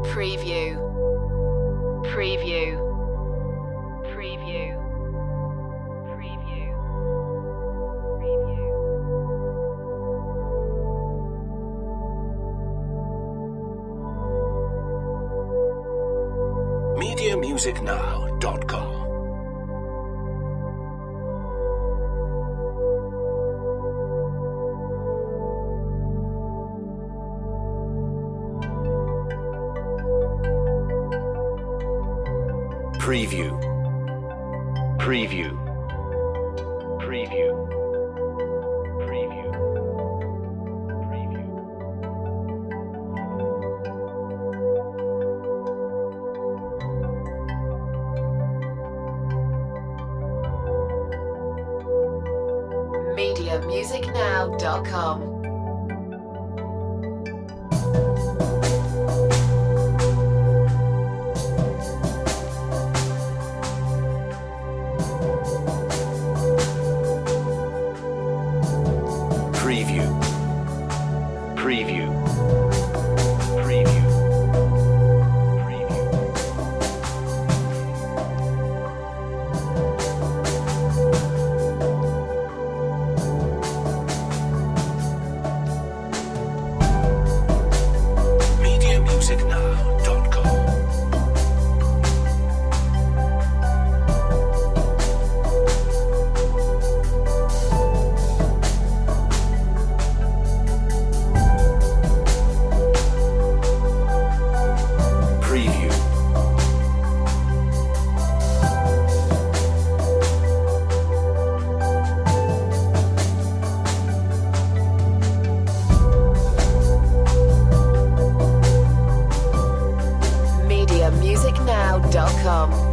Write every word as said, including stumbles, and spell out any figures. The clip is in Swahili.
Preview. Preview. Preview. Preview. Preview. media music now dot com Preview. Preview. Preview. Preview. Preview. media music now dot com. Preview. Preview. Preview. Preview. media music now dot com Preview. media music now dot com.